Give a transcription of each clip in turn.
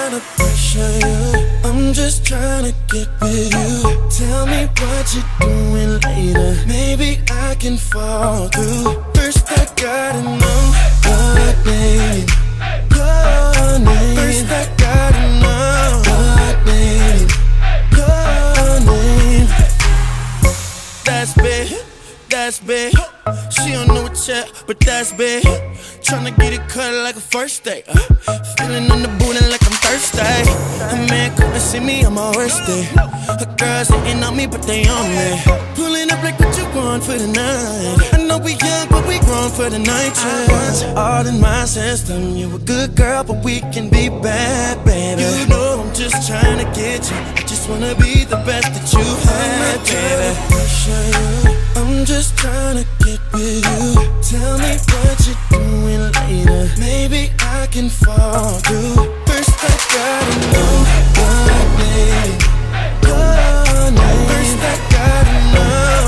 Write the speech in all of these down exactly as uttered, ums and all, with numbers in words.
tryna pressure you, I'm just tryna get with you. Tell me what you're doing later, maybe I can fall through. First I gotta know your name, your name. First I gotta know your name, your name. That's big, that's big. She don't know it yet, but that's big. Tryna get it cut like a first date. uh, Feeling on the booty like I'm thirsty. A man couldn't see me on my worst day. Her girls hating on me, but they on me. Pulling up like what you want for the night. I know we young, but we grown for the night. I want you all in my system. You a good girl, but we can be bad, baby. You know I'm just trying to get you. I just wanna be the best that you had, baby. I'm just trying to get with you. Tell me what you're doing later, maybe I can fall through. First I gotta know your name, your name. First I gotta know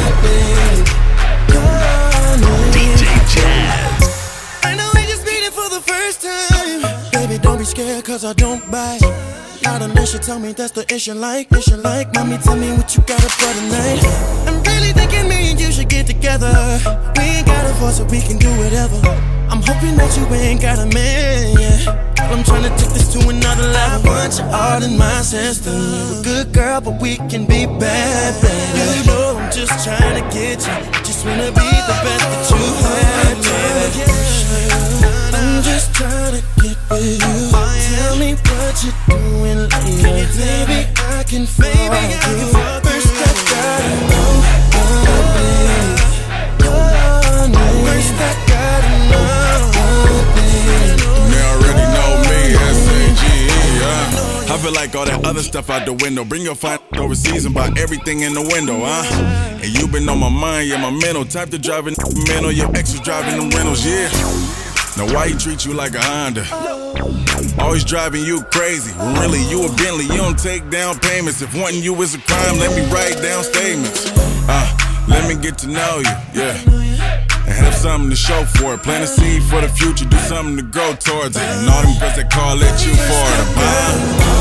your name, your name. D J Jazz. I know we just meet it for the first time. Baby, don't be scared, cause I don't bite. Not unless you tell me that's the issue like, issue like. Mommy, tell me what you got up for tonight. I'm really thinking me and you should get together. We ain't got a voice so we can do whatever. I'm hoping that you ain't got a man, yeah. I'm trying to take this to another level. I want you all in my system. You a good girl, but we can be bad, baby. You know I'm just trying to get you. Just wanna be the best that you had, baby. I'm just trying to get with you. Tell me what you're doing later, maybe I can fall through. First I gotta know your name, your name. First I gotta know your name. You already know me, S A G E, yeah. I feel like all that other stuff out the window. Bring your fine overseas and buy everything in the window, huh? And you been on my mind, yeah, my mental. Type to driving mental, your ex was driving them rentals, yeah. Now why he treat you like a Honda? Always driving you crazy. When really you a Bentley, you don't take down payments. If wanting you is a crime, let me write down statements. Uh, let me get to know you, yeah. And have something to show for it. Plant a seed for the future, do something to grow towards it. And all them girls that call let you for it. Uh.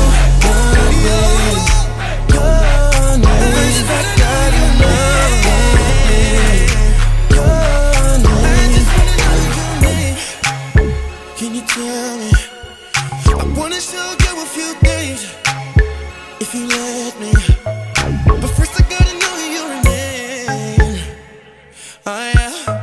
Can you tell me? I wanna show you a few things, if you let me. But first I gotta know your name. Oh yeah.